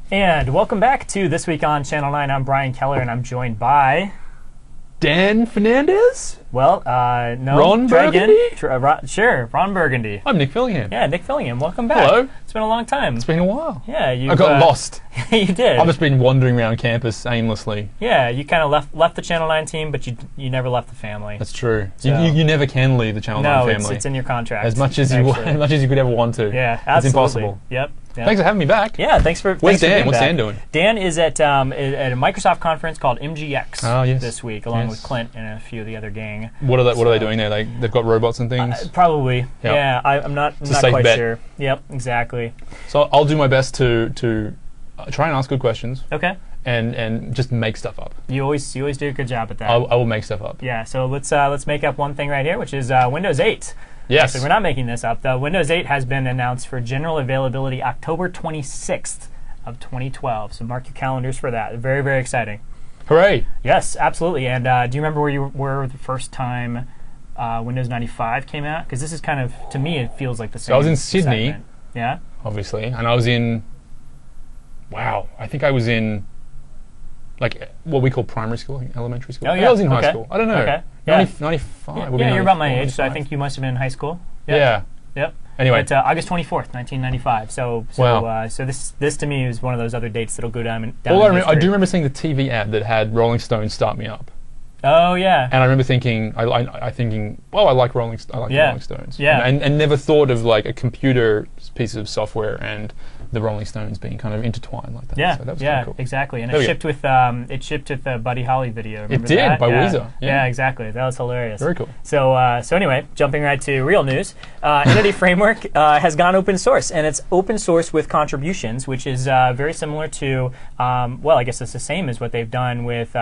And welcome back to This Week on Channel 9. I'm Brian Keller, and I'm joined by... Dan Fernandez? No. Ron Burgundy? Sure, Ron Burgundy. I'm Nick Fillingham. Yeah, Nick Fillingham. Welcome back. Hello. It's been a long time. It's been a while. Yeah, you. I got lost. You did. I've just been wandering around campus aimlessly. Yeah, you kind of left the Channel 9 team, but you never left the family. That's true. So. You never can leave the Channel 9 family. No, it's in your contract. As much as you could ever want to. Yeah, absolutely. It's impossible. Yep. Thanks for having me back. Yeah, thanks for. Where's Dan? being What's back. Dan doing? Dan is at a Microsoft conference called MGX this week, along with Clint and a few of the other gang. What are they doing there? They've got robots and things. Probably. Yep. Yeah, I'm not quite sure. Yep, exactly. So I'll do my best to try and ask good questions. Okay. And just make stuff up. You always do a good job at that. I will make stuff up. Yeah. So let's make up one thing right here, which is Windows 8. Yes. Actually, we're not making this up. The Windows 8 has been announced for general availability October 26th of 2012. So mark your calendars for that. Very, very exciting. Hooray! Yes, absolutely. And do you remember where you were the first time Windows 95 came out? Because this is kind of, to me, it feels like the same. So I was in Sydney. Excitement. Yeah. Obviously, and I was in. Wow, I think I was in. Like what we call primary school, elementary school. Oh, yeah. I was in high school. I don't know. Okay. Yeah. 95. Yeah, you're about my age, so I think you must have been in high school. Yep. Yeah. Yep. Anyway. But August 24th, 1995. So wow. So this to me is one of those other dates that'll go down. I do remember seeing the TV ad that had Rolling Stones "Start Me Up." Oh yeah. And I remember thinking, well, I like Rolling Stones. Yeah. And never thought of like a computer piece of software and the Rolling Stones being kind of intertwined like that. Yeah, so that was kind of cool. Exactly. And it shipped with the Buddy Holly video. Remember it did that? by Weezer. Yeah, exactly. That was hilarious. Very cool. So anyway, jumping right to real news, Entity Framework has gone open source, and it's open source with contributions, which is very similar to I guess it's the same as what they've done with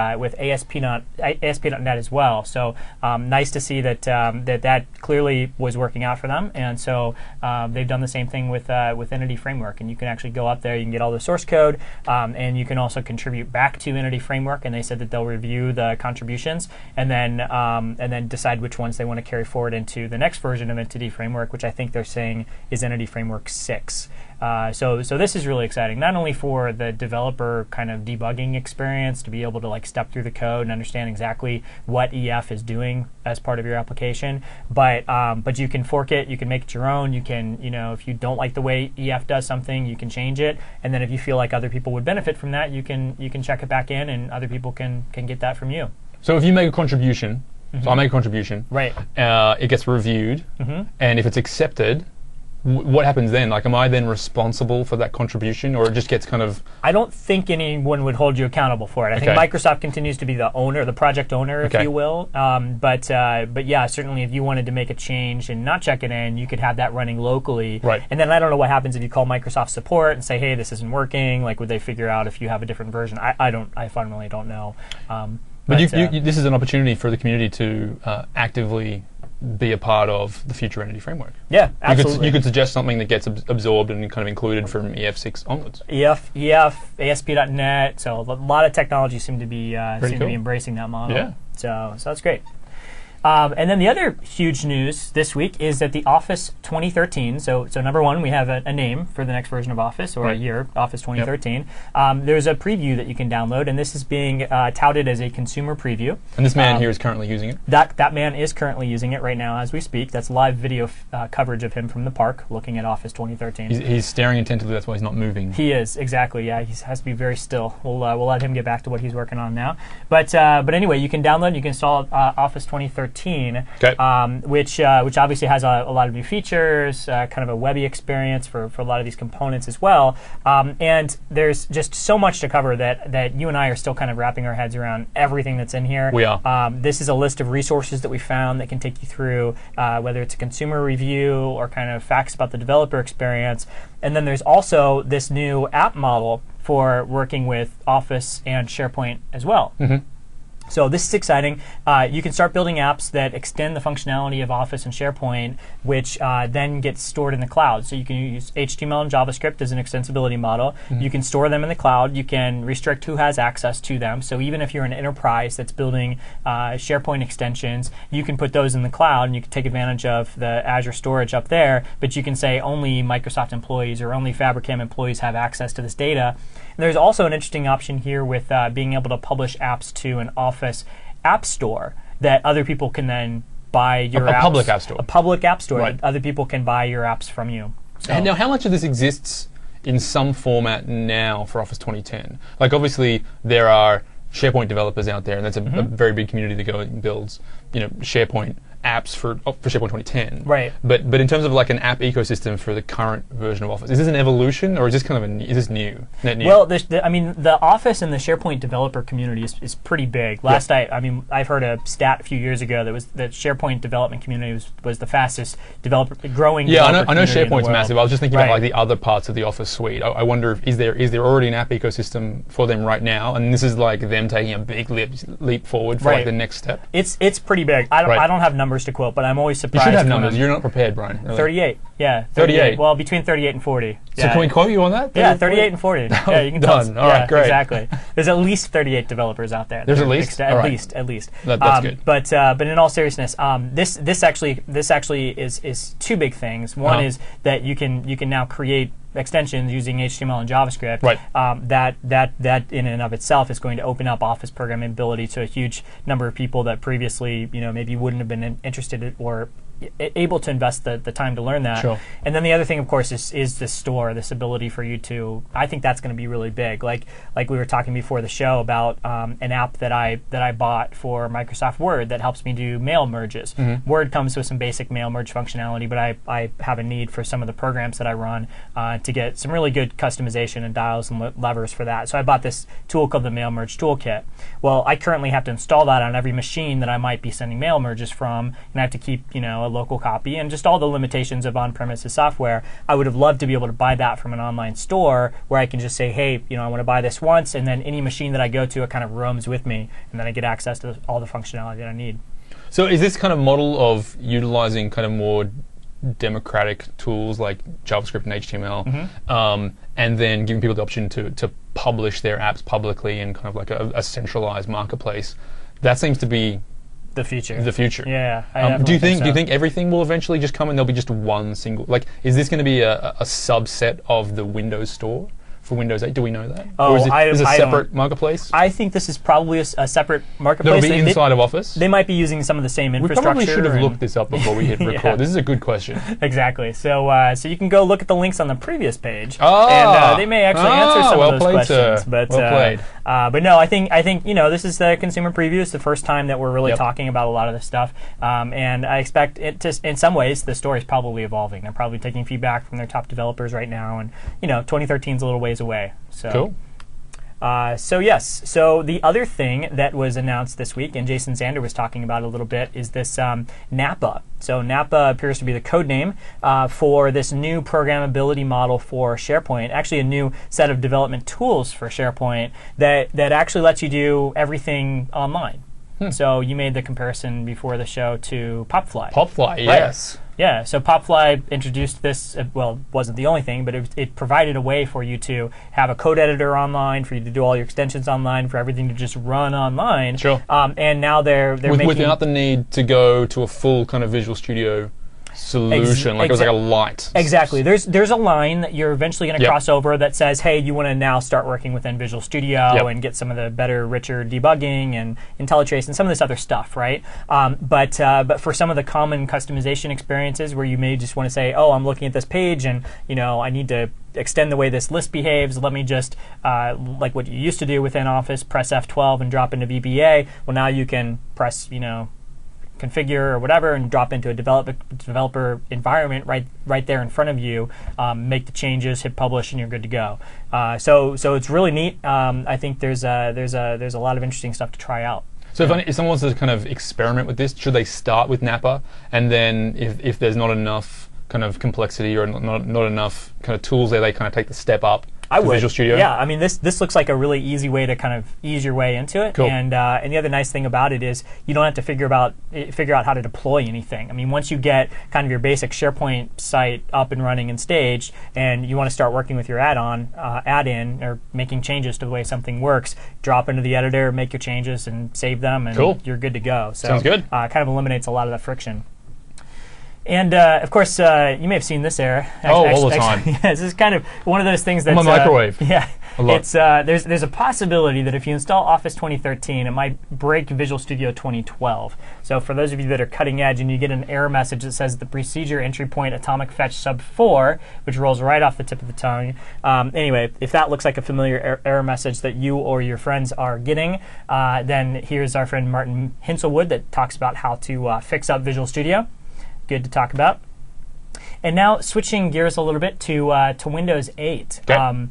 ASP.NET as well. So nice to see that clearly was working out for them, and so they've done the same thing with Entity Framework, and you can actually go up there, you can get all the source code, and you can also contribute back to Entity Framework, and they said that they'll review the contributions and then decide which ones they want to carry forward into the next version of Entity Framework, which I think they're saying is Entity Framework 6. So this is really exciting, not only for the developer kind of debugging experience to be able to like step through the code and understand exactly what EF is doing as part of your application, but you can fork it, you can make it your own, you can, if you don't like the way EF does something, you can change it, and then if you feel like other people would benefit from that, you can check it back in, and other people can get that from you. So if you make a contribution, so I make a contribution, right? It gets reviewed, and if it's accepted, what happens then? Like, am I then responsible for that contribution, or it just gets kind of... I don't think anyone would hold you accountable for it. I think Microsoft continues to be the owner, the project owner, if you will. But yeah, certainly if you wanted to make a change and not check it in, you could have that running locally. Right. And then I don't know what happens if you call Microsoft support and say, hey, this isn't working. Like, would they figure out if you have a different version? I fundamentally don't know. But this is an opportunity for the community to actively be a part of the future Entity Framework. Yeah, absolutely. You could suggest something that gets absorbed and kind of included from EF6 onwards. EF, ASP.NET. So a lot of technology seem to be embracing that model. Yeah. So that's great. And then the other huge news this week is that the Office 2013, so number one, we have a name for the next version of Office, or a year, Office 2013. Yep. There's a preview that you can download, and this is being touted as a consumer preview. And this man here is currently using it? That man is currently using it right now as we speak. That's live video coverage of him from the park looking at Office 2013. He's staring attentively, that's why he's not moving. He is, exactly, yeah. He has to be very still. We'll let him get back to what he's working on now. But anyway, you can download, you can install Office 2013. Which obviously has a lot of new features, kind of a webby experience for a lot of these components as well. And there's just so much to cover that you and I are still kind of wrapping our heads around everything that's in here. We are. This is a list of resources that we found that can take you through whether it's a consumer review or kind of facts about the developer experience. And then there's also this new app model for working with Office and SharePoint as well. So this is exciting. You can start building apps that extend the functionality of Office and SharePoint, which then gets stored in the cloud. So you can use HTML and JavaScript as an extensibility model. You can store them in the cloud. You can restrict who has access to them. So even if you're an enterprise that's building SharePoint extensions, you can put those in the cloud, and you can take advantage of the Azure storage up there. But you can say only Microsoft employees or only Fabricam employees have access to this data. And there's also an interesting option here with being able to publish apps to an Office app store that other people can then buy your apps. A public app store. A public app store Right. that other people can buy your apps from you. So, And now, how much of this exists in some format now for Office 2010? Like, obviously, there are SharePoint developers out there, and that's a very big community that goes and builds, SharePoint apps for SharePoint 2010. Right. But in terms of like an app ecosystem for the current version of Office, is this an evolution, or is this kind of is this new? Net new? well, the Office and the SharePoint developer community is pretty big. I've heard a stat a few years ago that SharePoint development community was the fastest growing. Yeah, developer I know community in the SharePoint's world. massive. I was just thinking Right. about like the other parts of the Office suite. I wonder if is there already an app ecosystem for them right now, and this is like them taking a big leap forward for like Right. the next step. It's pretty big. I Right. don't have numbers to quote, but I'm always You surprised. should have when numbers. I'm- You're not prepared, Brian. Really. 38. Yeah. 38. Well, between 38 and 40. So yeah. can we quote you on that? Yeah, 38 and 40. Yeah, you can tell us. Done. All right, Yeah, great. Exactly. There's at least 38 developers out there. There's at least? At All right. least. That's good. But in all seriousness, this actually is two big things. One Uh-huh. is that you can now create extensions using HTML and JavaScript. Right. That in and of itself is going to open up Office programmability to a huge number of people that previously maybe wouldn't have been interested or able to invest the time to learn that. Sure. And then the other thing, of course, is this store, this ability for you to. I think that's going to be really big. Like we were talking before the show about an app that I bought for Microsoft Word that helps me do mail merges. Word comes with some basic mail merge functionality, but I have a need for some of the programs that I run to get some really good customization and dials and levers for that. So I bought this tool called the Mail Merge Toolkit. Well, I currently have to install that on every machine that I might be sending mail merges from, and I have to keep a local copy and just all the limitations of on-premises software. I would have loved to be able to buy that from an online store where I can just say, hey, I want to buy this once, and then any machine that I go to, it kind of roams with me, and then I get access to all the functionality that I need. So is this kind of model of utilizing kind of more democratic tools like JavaScript and HTML, and then giving people the option to publish their apps publicly in kind of like a centralized marketplace? That seems to be The future. the future. Yeah. Do you think so. do you think everything will eventually just come and there'll be just one single, like, is this going to be a subset of the Windows Store for Windows 8? Do we know that? Oh, or is it I a don't- separate marketplace? I think this is probably a separate marketplace. That'll be inside of Office? They might be using some of the same We infrastructure. probably should have and- looked this up before we hit record. Yeah. This is a good question. Exactly. So you can go look at the links on the previous page, Ah! and they may actually answer some well of those played, questions. sir. But Well played. but no, I think this is the consumer preview. It's the first time that we're really Yep. talking about a lot of this stuff, and I expect it to. In some ways, the story is probably evolving. They're probably taking feedback from their top developers right now, and 2013 is a little ways away. So. Cool. So the other thing that was announced this week, and Jason Zander was talking about it a little bit, is this Napa. So Napa appears to be the code name for this new programmability model for SharePoint, actually a new set of development tools for SharePoint that actually lets you do everything online. So you made the comparison before the show to Popfly. Popfly, yes. Yeah, so Popfly introduced this, well, wasn't the only thing, but it provided a way for you to have a code editor online, for you to do all your extensions online, for everything to just run online. Sure. And now they're making... Without the need to go to a full kind of Visual Studio solution, like it was like a light. Exactly. There's a line that you're eventually going to Yep. cross over that says, hey, you want to now start working within Visual Studio Yep. and get some of the better, richer debugging and IntelliTrace and some of this other stuff, right? But for some of the common customization experiences where you may just want to say, oh, I'm looking at this page and I need to extend the way this list behaves. Let me just, like what you used to do within Office, press F12 and drop into VBA. Well, now you can press, configure or whatever and drop into a developer environment right there in front of you, make the changes, hit publish, and you're good to go. So it's really neat. I think there's a lot of interesting stuff to try out. So if someone wants to kind of experiment with this, should they start with Napa, and then if there's not enough kind of complexity or not enough kind of tools there, they kind of take the step up to Visual Studio? Yeah, I mean this looks like a really easy way to kind of ease your way into it. Cool. And the other nice thing about it is you don't have to figure out how to deploy anything. I mean, once you get kind of your basic SharePoint site up and running and staged, and you want to start working with your add-in or making changes to the way something works, drop into the editor, make your changes, and save them, and Cool. you're good to go. So, Sounds good. Kind of eliminates a lot of that friction. And of course, you may have seen this, Sarah. All the time. Yeah, this is kind of one of those things that's On my microwave. Yeah, A lot. It's there's a possibility that if you install Office 2013, it might break Visual Studio 2012. So for those of you that are cutting edge and you get an error message that says the procedure entry point atomic fetch sub 4, which rolls right off the tip of the tongue. Anyway, if that looks like a familiar error message that you or your friends are getting, then here's our friend Martin Hinselwood that talks about how to fix up Visual Studio. Good to talk about. And now switching gears a little bit to Windows 8. Okay.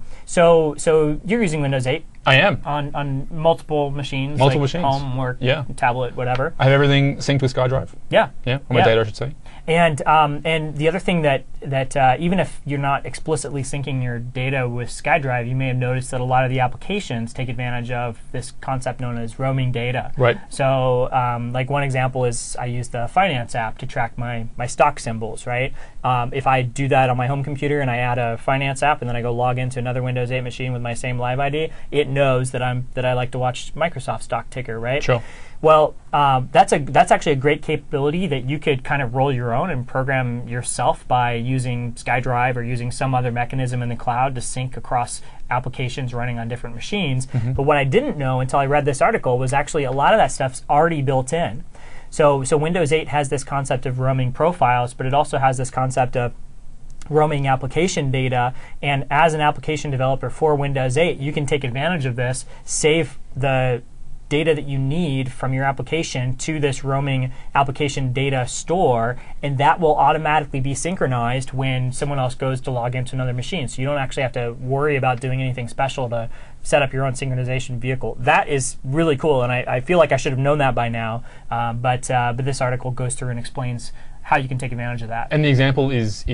So you're using Windows 8 I am. on multiple machines, Multiple like machines. home, work, Yeah. tablet, whatever. I have everything synced with SkyDrive. Yeah. Yeah, or my Yeah. data, I should say. And the other thing that even if you're not explicitly syncing your data with SkyDrive, you may have noticed that a lot of the applications take advantage of this concept known as roaming data. Right. So like one example is I use the Finance app to track my stock symbols, right? If I do that on my home computer and I add a Finance app and then I go log into another Windows 8 machine with my same live ID, it knows that I like to watch Microsoft stock ticker, right? Sure. Well, that's actually a great capability that you could kind of roll your own and program yourself by using SkyDrive or using some other mechanism in the cloud to sync across applications running on different machines. But what I didn't know until I read this article was actually a lot of that stuff's already built in. So Windows 8 has this concept of roaming profiles, but it also has this concept of roaming application data. And as an application developer for Windows 8, you can take advantage of this, save the data that you need from your application to this roaming application data store, and that will automatically be synchronized when someone else goes to log into another machine. So you don't actually have to worry about doing anything special to set up your own synchronization vehicle. That is really cool, and I feel like I should have known that by now, but this article goes through and explains how you can take advantage of that. And the example is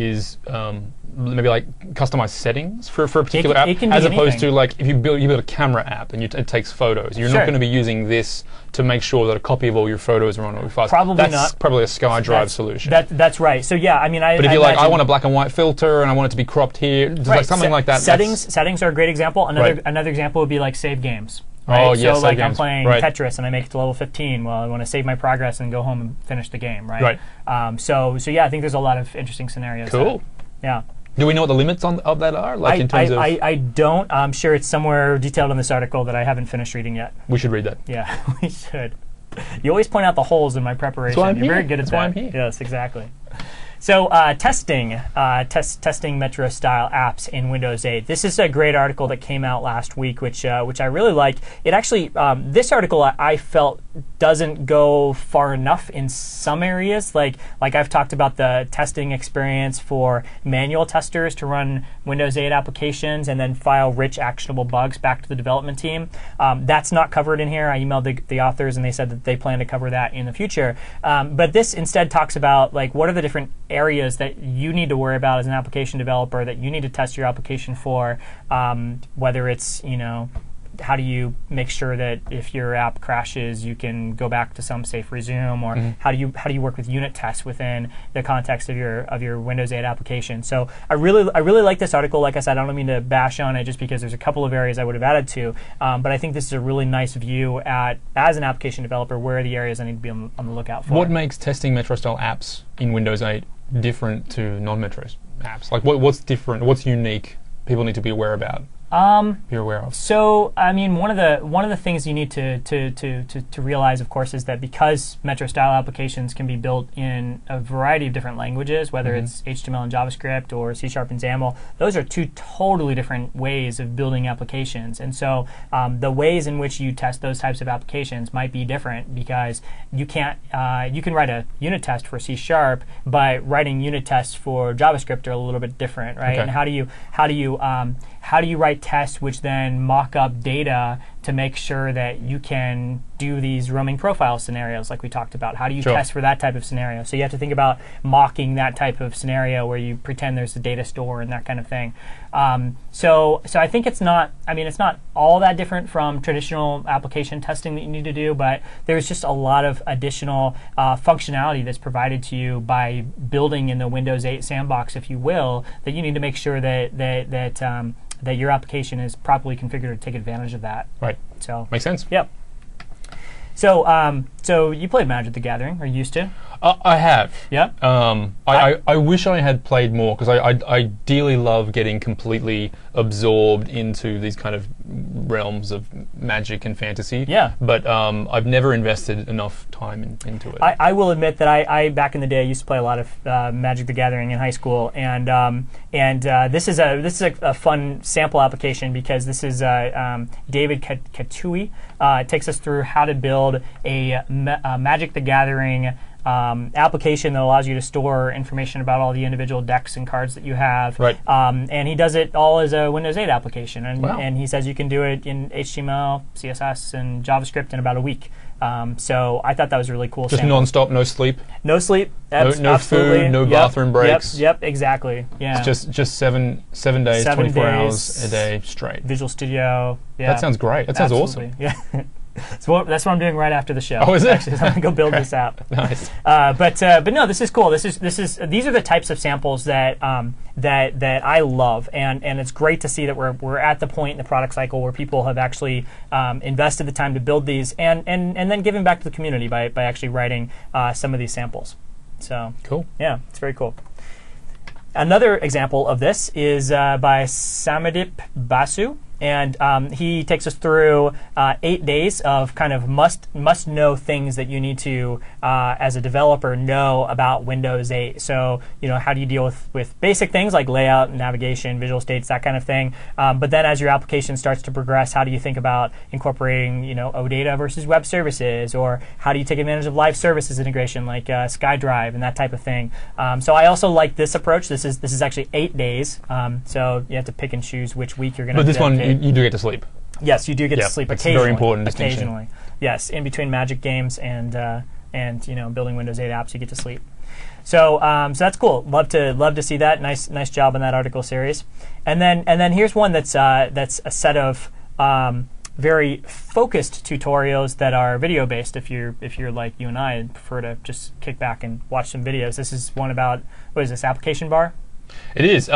maybe like customized settings for a particular app, it can as be opposed anything. to like if you build a camera app and it takes photos. You're Sure. not going to be using this to make sure that a copy of all your photos are on all your files. Probably that's not. Probably a SkyDrive solution. That's right. So yeah, I mean, but if you're like, I imagine- want a black and white filter and I want it to be cropped here, just like something like that. Settings are a great example. Right. Another example would be like save games. Right? Oh, yes, so like save I'm games. playing Right. Tetris and I make it to level 15. Well, I want to save my progress and go home and finish the game, right? Right. So yeah, I think there's a lot of interesting scenarios. Cool. Yeah. Do we know what the limits of that are? Like in terms of, I don't. I'm sure it's somewhere detailed in this article that I haven't finished reading yet. we should read that. Yeah, we should. You always point out the holes in my preparation. That's why I'm You're here. very good at That's that. why I'm here. Yes, exactly. So testing Metro style apps in Windows 8. This is a great article that came out last week, which I really like. It actually this article I felt doesn't go far enough in some areas. Like I've talked about the testing experience for manual testers to run Windows 8 applications and then file rich actionable bugs back to the development team. That's not covered in here. I emailed the authors and they said that they plan to cover that in the future. But this instead talks about like what are the different areas that you need to worry about as an application developer that you need to test your application for, whether it's, how do you make sure that if your app crashes, you can go back to some safe resume, or how do you work with unit tests within the context of your Windows 8 application? So I really like this article. Like I said, I don't mean to bash on it just because there's a couple of areas I would have added to, but I think this is a really nice view at, as an application developer, where are the areas I need to be on the lookout for. What makes testing Metro style apps in Windows 8 different to non-Metro apps? Like what's different? What's unique? People need to be aware about. Be aware of. So, I mean, one of the things you need to realize, of course, is that because Metro-style applications can be built in a variety of different languages, whether it's HTML and JavaScript or C# and XAML, those are two totally different ways of building applications. And so, the ways in which you test those types of applications might be different because you can't. You can write a unit test for C#, but writing unit tests for JavaScript are a little bit different, right? Okay. And how do you write tests which then mock up data to make sure that you can do these roaming profile scenarios like we talked about? How do you Sure. test for that type of scenario? So you have to think about mocking that type of scenario where you pretend there's a data store and that kind of thing. So I think it's not all that different from traditional application testing that you need to do, but there's just a lot of additional functionality that's provided to you by building in the Windows 8 sandbox, if you will, that you need to make sure that your application is properly configured to take advantage of that. Right. So Makes sense. yep. So you played Magic the Gathering, or used to? I have. Yeah. I wish I had played more because I ideally love getting completely absorbed into these kind of realms of magic and fantasy. Yeah. But I've never invested enough time into it. I will admit that I back in the day used to play a lot of Magic the Gathering in high school, and this is a fun sample application because this is David Katui takes us through how to build a Magic the Gathering application that allows you to store information about all the individual decks and cards that you have. Right. And he does it all as a Windows 8 application. And, wow. and he says you can do it in HTML, CSS, and JavaScript in about a week. So I thought that was a really cool. Just sample. non-stop, no sleep. No sleep. No absolutely. food. No bathroom breaks. Yep. Exactly. Yeah. It's just seven days, 24 hours a day straight. Visual Studio. Yeah. That sounds great. That sounds awesome. Yeah. So that's what I'm doing right after the show. Oh, is it? Actually, I'm gonna go build this app. Nice. But no, this is cool. These are the types of samples that that I love, and it's great to see that we're at the point in the product cycle where people have actually invested the time to build these, and then giving back to the community by actually writing some of these samples. So cool. Yeah, it's very cool. Another example of this is by Samadip Basu. And he takes us through 8 days of kind of must know things that you need to, as a developer, know about Windows 8. So, how do you deal with basic things like layout, navigation, visual states, that kind of thing. But then as your application starts to progress, how do you think about incorporating, OData versus web services? Or how do you take advantage of live services integration like SkyDrive and that type of thing? So I also like this approach. This is actually 8 days. So you have to pick and choose which week you're going to. But this one, you do get to sleep. Yes, you do get to sleep occasionally. That's a very important distinction. Occasionally, yes. In between Magic games and building Windows 8 apps, you get to sleep. So that's cool. Love to see that. Nice job on that article series. And then here's one that's a set of very focused tutorials that are video based. If you're like you and I and prefer to just kick back and watch some videos. This is one about, what is this, application bar? It is.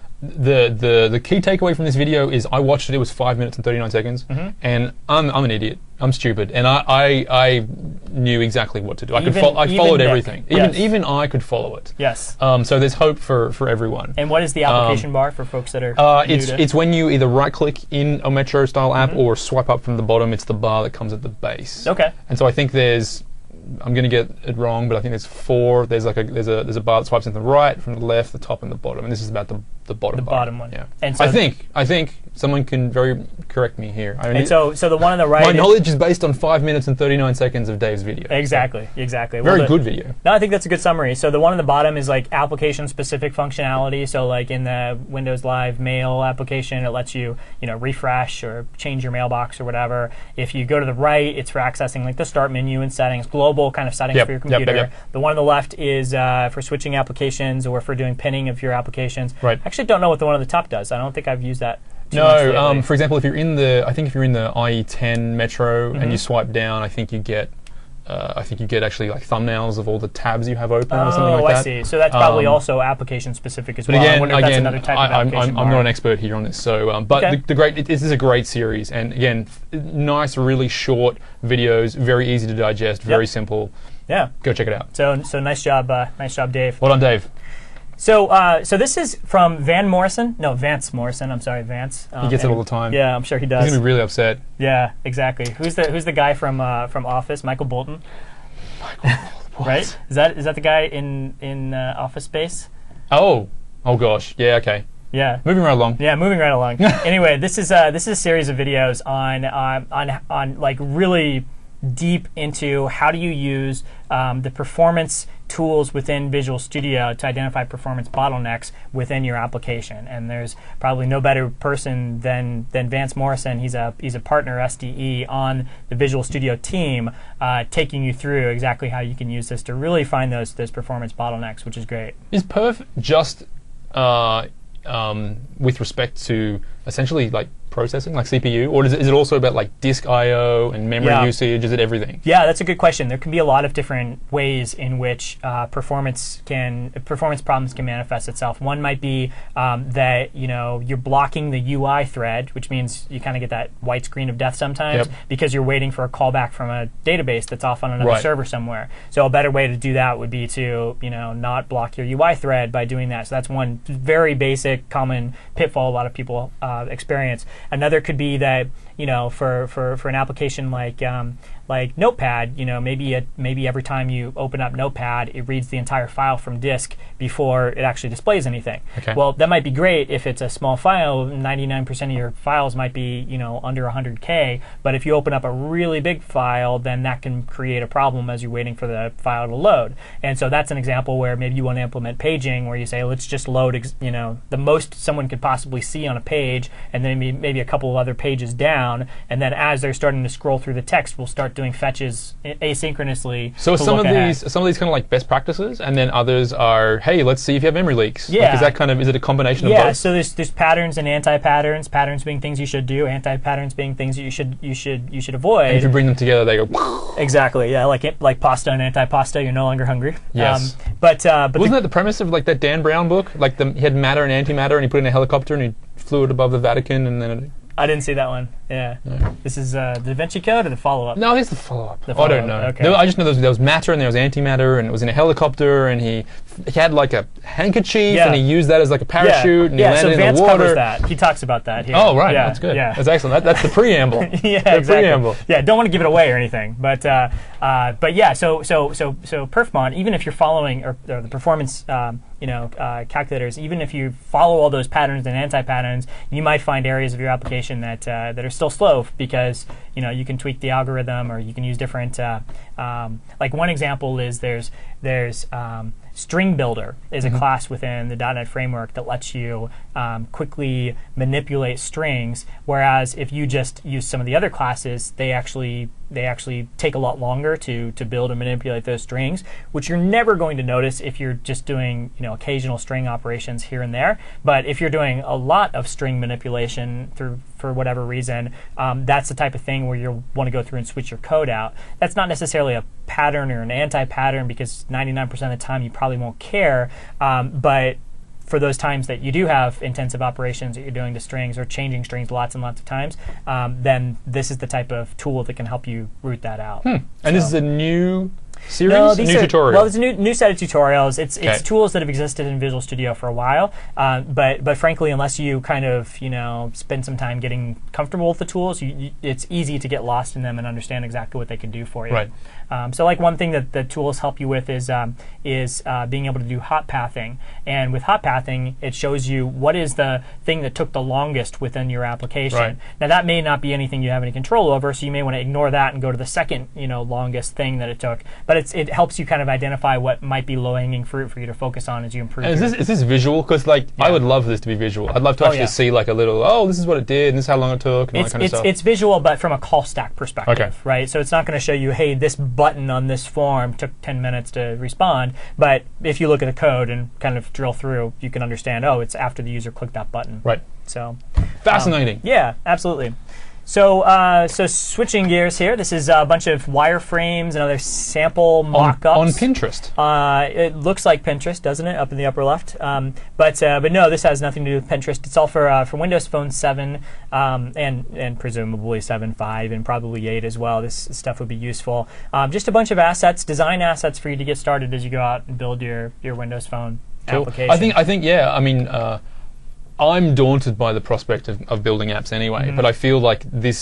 The key takeaway from this video is I watched it. It was 5 minutes and 39 seconds, and I'm an idiot. I'm stupid, and I knew exactly what to do. I followed everything. Even I could follow it. Yes. So there's hope for everyone. And what is the application bar for folks that are? It's when you either right click in a Metro style app or swipe up from the bottom. It's the bar that comes at the base. Okay. And so I think there's. I'm going to get it wrong, but I think there's 4. There's there's a bar that swipes in the right, from the left, the top, and the bottom. And this is about the bottom. The bar. Bottom one. Yeah. And so I think someone can very correct me here. So the one on the right. My knowledge is based on 5 minutes and 39 seconds of Dave's video. Exactly. Very good video. No, I think that's a good summary. So the one on the bottom is like application-specific functionality. So like in the Windows Live Mail application, it lets you refresh or change your mailbox or whatever. If you go to the right, it's for accessing like the start menu and settings, global kind of settings for your computer. Yep. The one on the left is for switching applications or for doing pinning of your applications. Right. I actually don't know what the one on the top does. I don't think I've used that. No, for example, if you're in the IE10 Metro and you swipe down, I think you get actually like thumbnails of all the tabs you have open or something like that. Oh, I see. So that's probably also application specific as well. Again, I wonder if that's another type of application bar. I'm not an expert here on this, so but this is a great series, and again, nice, really short videos, very easy to digest, very simple. Yeah, go check it out. So nice job, Dave. Well done, Dave. So this is from Vance Morrison. I'm sorry, Vance. He gets it all the time. Yeah, I'm sure he does. He's gonna be really upset. Yeah, exactly. Who's the guy from Office? Michael Bolton. What? Right? Is that the guy in Office Space? Oh gosh. Yeah. Okay. Yeah. Moving right along. Yeah, moving right along. Anyway, this is a series of videos on like really deep into how do you use the performance tools within Visual Studio to identify performance bottlenecks within your application. And there's probably no better person than Vance Morrison. He's a partner SDE on the Visual Studio team, taking you through exactly how you can use this to really find those performance bottlenecks, which is great. Is perf just with respect to essentially like processing, like CPU, or is it also about like disk I/O and memory usage? Is it everything? Yeah, that's a good question. There can be a lot of different ways in which performance problems can manifest itself. One might be that you're blocking the UI thread, which means you kind of get that white screen of death sometimes because you're waiting for a callback from a database that's off on another server somewhere. So a better way to do that would be to not block your UI thread by doing that. So that's one very basic, common pitfall a lot of people experience. Another could be that for an application like Notepad, maybe every time you open up Notepad, it reads the entire file from disk before it actually displays anything. Okay. Well, that might be great if it's a small file. 99% of your files might be under 100K, but if you open up a really big file, then that can create a problem as you're waiting for the file to load. And so that's an example where maybe you want to implement paging, where you say, let's just load the most someone could possibly see on a page, and then maybe a couple of other pages down, and then as they're starting to scroll through the text, we'll start doing fetches asynchronously. So some of these kind of like best practices, and then others are, hey, let's see if you have memory leaks. Yeah. Like, is it a combination of both? Yeah. So there's patterns and anti-patterns. Patterns being things you should do. Anti-patterns being things that you should avoid. And if you bring them together, they go. Exactly. Yeah. Like pasta and anti-pasta, you're no longer hungry. Yes. But wasn't that the premise of like that Dan Brown book? Like he had matter and antimatter, and he put it in a helicopter and he flew it above the Vatican, and then I didn't see that one. Yeah. No. This is the Da Vinci Code or the follow-up? No, it's the follow-up. I don't know. Okay. I just know there was matter and there was antimatter, and it was in a helicopter, and he had like a handkerchief, and he used that as like a parachute, and he landed so in Vance the water. Covers that. He talks about that here. Oh, right. That's good. Yeah. That's excellent. That's the preamble. Exactly. Preamble. Yeah, don't want to give it away or anything, but yeah. So Perfmon, even if you're following or the performance calculators, even if you follow all those patterns and anti-patterns, you might find areas of your application that are still slow because you can tweak the algorithm, or you can use different. Like one example is there's String Builder is a class within the .NET framework that lets you quickly manipulate strings, whereas if you just use some of the other classes, they actually take a lot longer to build and manipulate those strings, which you're never going to notice if you're just doing occasional string operations here and there. But if you're doing a lot of string manipulation for whatever reason, that's the type of thing where you'll want to go through and switch your code out. That's not necessarily a pattern or an anti-pattern, because 99% of the time you probably won't care, but for those times that you do have intensive operations that you're doing to strings or changing strings lots and lots of times, then this is the type of tool that can help you root that out. And this is a new series? New tutorial? Well, it's a new set of tutorials. It's tools that have existed in Visual Studio for a while, but frankly, unless you kind of spend some time getting comfortable with the tools, it's easy to get lost in them and understand exactly what they can do for you. Right. So like one thing that the tools help you with is being able to do hot pathing. And with hot pathing, it shows you what is the thing that took the longest within your application. Right. Now that may not be anything you have any control over, so you may want to ignore that and go to the second longest thing that it took. But it helps you kind of identify what might be low-hanging fruit for you to focus on as you improve. And is this visual? Because I would love this to be visual. I'd love to actually see like a little, this is what it did, and this is how long it took, and all that kind of stuff. It's visual, but from a call stack perspective, right? So it's not going to show you, hey, this button on this form took 10 minutes to respond. But if you look at the code and kind of drill through, you can understand, it's after the user clicked that button. Right. So fascinating. Yeah, absolutely. So switching gears here, this is a bunch of wireframes and other sample mock-ups. On Pinterest. It looks like Pinterest, doesn't it, up in the upper left? But no, this has nothing to do with Pinterest. It's all for Windows Phone 7 and presumably 7.5 and probably 8 as well. This stuff would be useful. Just a bunch of assets, design assets for you to get started as you go out and build your Windows Phone application. I think yeah. I mean. I'm daunted by the prospect of building apps anyway, but I feel like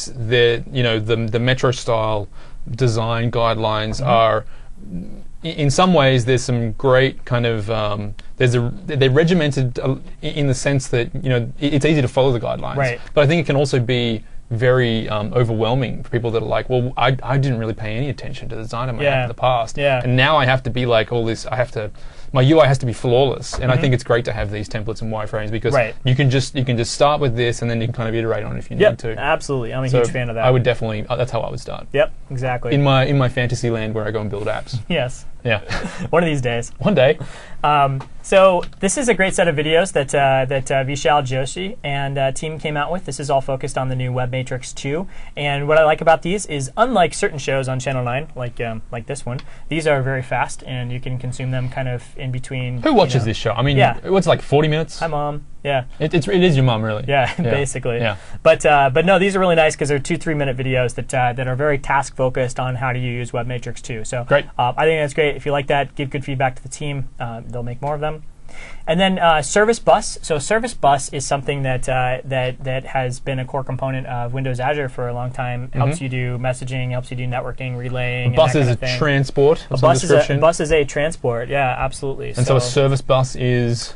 the Metro style design guidelines are, in some ways, there's some great kind of they're regimented in the sense that it's easy to follow the guidelines, right. But I think it can also be very overwhelming for people that are like, well, I didn't really pay any attention to the design of my app in the past, and now I have to be like all this. My UI has to be flawless, and I think it's great to have these templates and wireframes because you can just start with this, and then you can kind of iterate on it if you need to. Absolutely, I'm a huge fan of that. I would definitely. That's how I would start. Yep, exactly. In my fantasy land where I go and build apps. Yes. Yeah. One of these days. One day. So this is a great set of videos that Vishal Joshi and team came out with. This is all focused on the new Web Matrix 2. And what I like about these is, unlike certain shows on Channel 9, like this one, these are very fast, and you can consume them kind of in between. Who watches this show? I mean, what's like 40 minutes? Hi, Mom. Yeah. It is your mom, really. Yeah, basically. Yeah. But no, these are really nice because they're 2-3-minute videos that are very task focused on how do you use Web Matrix 2. So great. I think that's great. If you like that, give good feedback to the team. They'll make more of them. And then Service Bus. So Service Bus is something that has been a core component of Windows Azure for a long time. Helps you do messaging, helps you do networking, relaying. A bus is a transport. A bus is a transport. Yeah, absolutely. And so a Service Bus is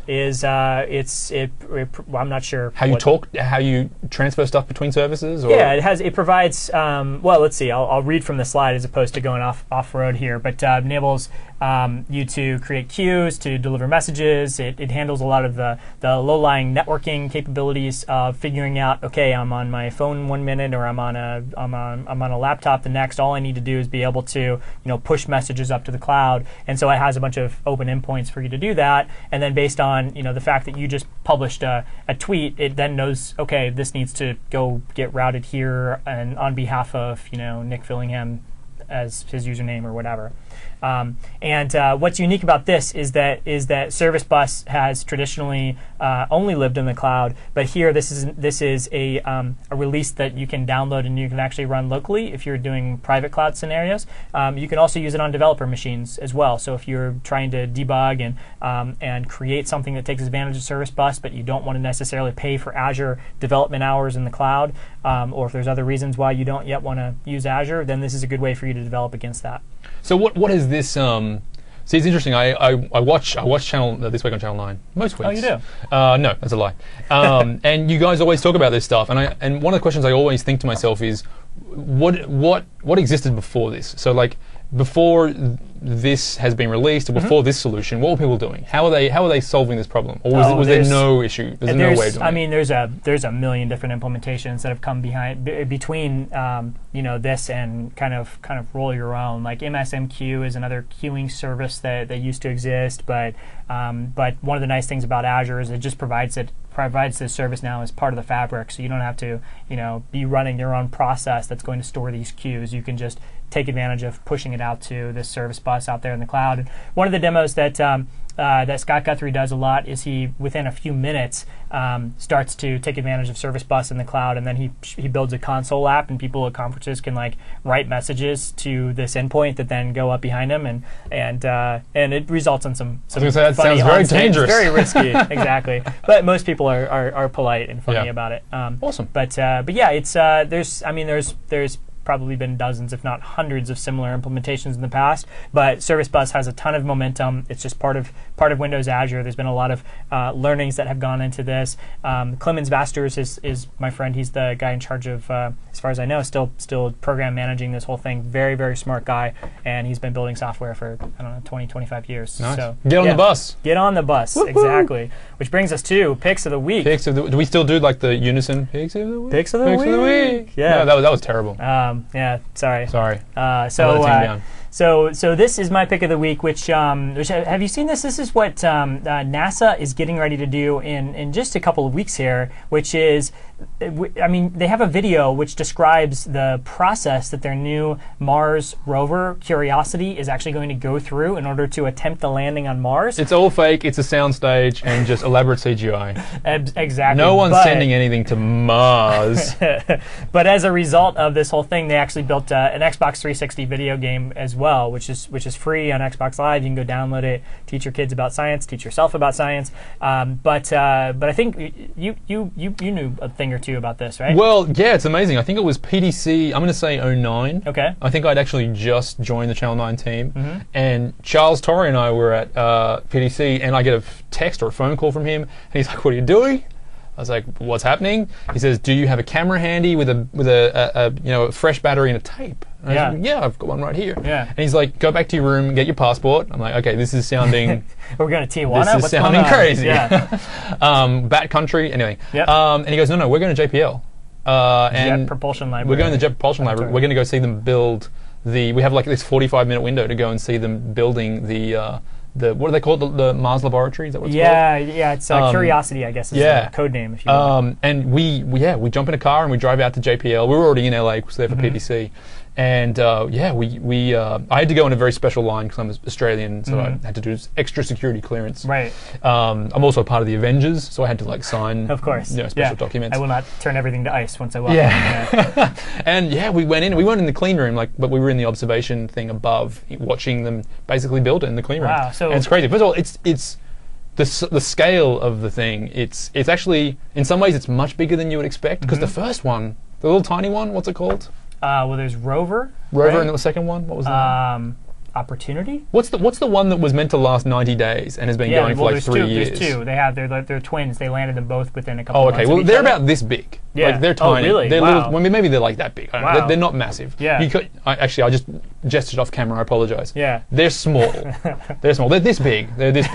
I'm not sure how you transfer stuff between services. Or? Yeah, it provides. Well, let's see. I'll read from the slide as opposed to going off road here, but enables you to create queues, to deliver messages. It handles a lot of the low-lying networking capabilities of figuring out, okay, I'm on my phone 1 minute, or I'm on a laptop the next. All I need to do is be able to push messages up to the cloud, and so it has a bunch of open endpoints for you to do that. And then based on the fact that you just published a tweet, it then knows, okay, this needs to go get routed here, and on behalf of Nick Fillingham as his username or whatever. And what's unique about this is that Service Bus has traditionally only lived in the cloud, but here this is a release that you can download and you can actually run locally if you're doing private cloud scenarios. You can also use it on developer machines as well. So if you're trying to debug and create something that takes advantage of Service Bus, but you don't want to necessarily pay for Azure development hours in the cloud, or if there's other reasons why you don't yet want to use Azure, then this is a good way for you to develop against that. So what is this? See, it's interesting. I watch Channel This Week on Channel 9 most weeks. Oh, you do? No, that's a lie. And you guys always talk about this stuff, and one of the questions I always think to myself is, what existed before this? So like before this has been released, or before this solution, what were people doing? How are they solving this problem? Or was there no issue? There's no way of doing it? There's a million different implementations that have come between this and kind of roll your own. Like MSMQ is another queuing service that used to exist, but one of the nice things about Azure is it just provides this service now as part of the fabric, so you don't have to be running your own process that's going to store these queues. You can just take advantage of pushing it out to this Service Bus out there in the cloud. And one of the demos that Scott Guthrie does a lot is he, within a few minutes, starts to take advantage of Service Bus in the cloud, and then he builds a console app, and people at conferences can write messages to this endpoint that then go up behind him, and it results in some. I was going to say, that sounds very dangerous, very risky, exactly. But most people are polite and funny about it. Awesome. But yeah, it's there's probably been dozens, if not hundreds, of similar implementations in the past. But Service Bus has a ton of momentum. It's just part of Windows Azure. There's been a lot of learnings that have gone into this. Clemens Vasters is my friend. He's the guy in charge of, as far as I know, still program managing this whole thing. Very, very smart guy, and he's been building software for 20, 25 years. Nice. So get on the bus. Get on the bus. Woo-hoo! Exactly. Which brings us to picks of the week. Do we still do the unison picks of the week? Picks of the week. Yeah. No, that was terrible. Yeah, sorry. So this is my pick of the week, which have you seen this? This is what NASA is getting ready to do in just a couple of weeks here, which is, they have a video which describes the process that their new Mars rover, Curiosity, is actually going to go through in order to attempt the landing on Mars. It's all fake. It's a soundstage and just elaborate CGI. Exactly. No one's sending anything to Mars. But as a result of this whole thing, they actually built an Xbox 360 video game as well, which is free on Xbox Live. You can go download it, teach your kids about science, teach yourself about science. But I think you knew a thing or two about this, right? Well, yeah, it's amazing. I think it was PDC, I'm going to say 09. Okay. I think I'd actually just joined the Channel 9 team. And Charles Torrey and I were at PDC, and I get a text or a phone call from him, and he's like, "What are you doing?" I was like, "What's happening?" He says, "Do you have a camera handy with a fresh battery and a tape?" And I was like, "Yeah, I've got one right here." Yeah. And he's like, "Go back to your room, get your passport." I'm like, "Okay, this is sounding." We're going to Tijuana. This is sounding crazy. Yeah. Bat country. Anyway. Yep. And he goes, "No, we're going to JPL." Jet Propulsion Library. We're going to the Jet Propulsion Library. We're going to go see them build we have like this 45-minute window to go and see them building the what do they call it? The Mars Laboratory? Is that what it's called? Yeah, it's Curiosity, I guess, is the code name. If you and we jump in a car and we drive out to JPL. We were already in LA, because there for PPC. And I had to go in a very special line because I'm Australian, so I had to do extra security clearance. Right. I'm also part of the Avengers, so I had to like sign, of course, special documents. I will not turn everything to ice once I walk. Yeah. And we went in. We weren't in the clean room, but we were in the observation thing above, watching them basically build it in the clean room. Wow. So and it's crazy. First of all, it's the scale of the thing. It's actually, in some ways, it's much bigger than you would expect, because the first one, the little tiny one, what's it called? Well, there's Rover. Rover, right? And the second one, what was that? Opportunity. What's the one that was meant to last 90 days and has been going for like 3 years? There's two. They're twins. They landed them both within a couple. Oh, okay. Months Well, of each they're other. about this big. Yeah. Like, they're tiny. Oh, really? They're Wow. little. Well, maybe they're like that big. I don't know. Wow. They're not massive. Yeah. I just gestured off camera. I apologize. Yeah. They're small. They're small. They're this big.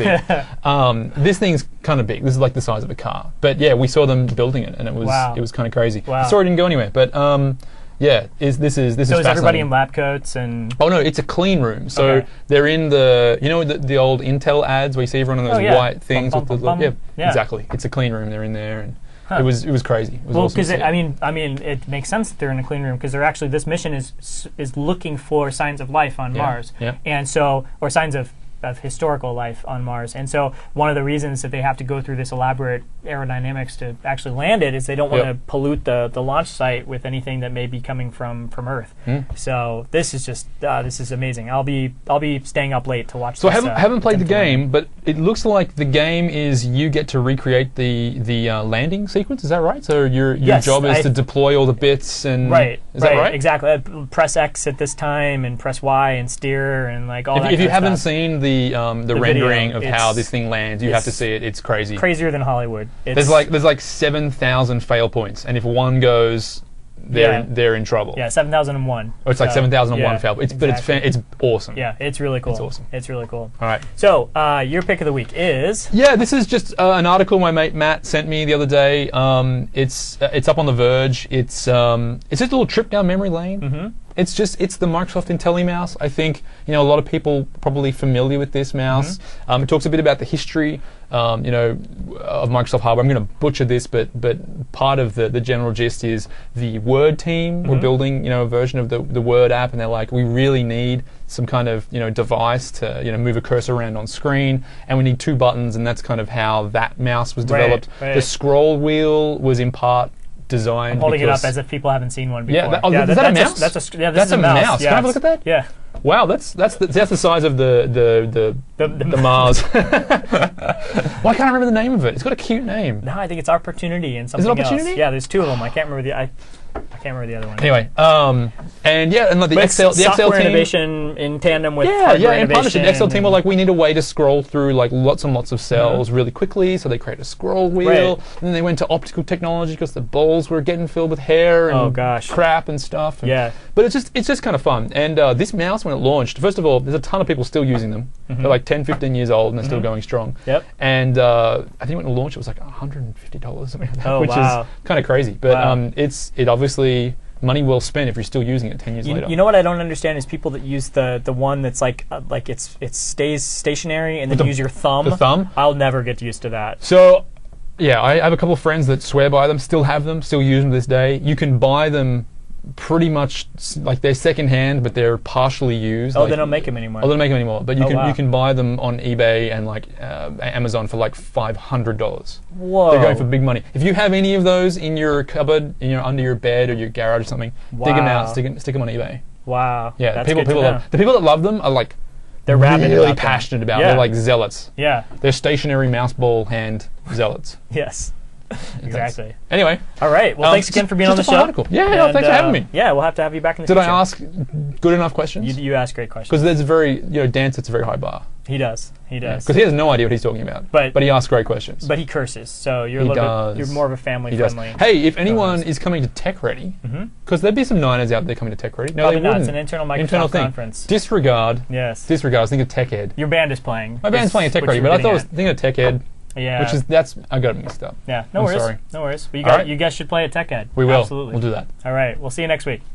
This thing's kind of big. This is like the size of a car. But yeah, we saw them building it, and it was kind of crazy. Wow. The story didn't go anywhere, but. Yeah, this is So is everybody in fascinating. lab coats and? Oh no, it's a clean room. So Okay. they're in the old Intel ads where you see everyone on those white things Bum, with bum, the bum, bum. Yeah. exactly. It's a clean room. They're in there, and it was crazy. It was Well, awesome to because see. I mean, it makes sense that they're in a clean room because they're actually this mission is looking for signs of life on Mars, and so or signs of historical life on Mars. And so one of the reasons that they have to go through this elaborate aerodynamics to actually land it is they don't want to pollute the launch site with anything that may be coming from Earth. So this is just this is amazing. I'll be staying up late to watch. So this, I haven't played the game, but it looks like the game is you get to recreate the landing sequence. Is that right? So your job is to deploy all the bits and Is that right? Exactly. Press X at this time and press Y and steer and like all that. If you kind of haven't stuff. seen the rendering video, of how this thing lands, you have to see it. It's crazy. Crazier than Hollywood. There's like 7,000 fail points, and if one goes, they're in trouble. Yeah, 7,001. Or it's like 7,001 fail. But it's awesome. Yeah, it's really cool. It's awesome. It's really cool. All right. So your pick of the week is? Yeah, this is just an article my mate Matt sent me the other day. It's up on The Verge. It's just a little trip down memory lane. Mm-hmm. It's the Microsoft IntelliMouse. I think a lot of people probably familiar with this mouse. Mm-hmm. It talks a bit about the history, of Microsoft hardware. I'm going to butcher this, but part of the general gist is the Word team were building a version of the Word app, and they're like, we really need some kind of device to move a cursor around on screen, and we need 2 buttons, and that's kind of how that mouse was developed. Right. The scroll wheel was in part designed. I'm holding it up as if people haven't seen one before. Is that a mouse? That's a That's a mouse. Yeah, Can I have a look at that? Yeah. Wow, that's the size of the Mars. Why can't I remember the name of it? It's got a cute name. No, I think it's Opportunity and something Is it Opportunity? else. Yeah, there's 2 of them. I can't remember the other one. Anyway, and like the Excel software team. innovation in tandem with hardware in partnership. innovation. The Excel team were like, we need a way to scroll through like lots and lots of cells really quickly, so they created a scroll wheel. And then they went to optical technology because the bowls were getting filled with hair and crap and stuff. But it's just kind of fun. And this mouse, when it launched, first of all, there's a ton of people still using them. They're like 10, 15 years old and they're still going strong. Yep. And I think when it launched, it was like $150 or something like that, which is kind of crazy. But it obviously money well spent if you're still using it 10 years later. You know what I don't understand is people that use the one that's like it stays stationary and then use your thumb. The thumb? I'll never get used to that. So, yeah, I have a couple of friends that swear by them, still have them, still use them to this day. You can buy them pretty much like they're second hand, but they're partially used. They don't make them anymore. They don't make them anymore. But you can buy them on eBay and like Amazon for like $500. Whoa! They're going for big money. If you have any of those in your cupboard, under your bed or your garage or something, dig them out, stick them on eBay. Wow! Yeah, that's the people that love them are like they're rabid really about passionate about. Yeah. They're like zealots. Yeah. They're stationary mouse ball hand zealots. Yes. Exactly. Anyway. All right. Well, thanks again for being on the show. Article. Yeah, thanks for having me. Yeah, we'll have to have you back in the future. future. Did I ask good enough questions? You ask great questions. Because there's a very, Dan sets a very high bar. He does. Because he has no idea what he's talking about. But he asks great questions. But he curses, so you're you're more of a family-friendly. Hey, if anyone is coming to Tech Ready, because there'd be some Niners out there coming to Tech Ready. No, probably they wouldn't. It's an internal Microsoft conference. Disregard. Yes. Disregard. I was thinking of Tech Ed. Your band is playing. My band's playing at Tech Ready, but I thought I was thinking of Tech Ed. Yeah. I got it mixed up. Yeah. No worries. Sorry. No worries. But you guys should play at Tech Ed. We will. Absolutely. We'll do that. All right. We'll see you next week.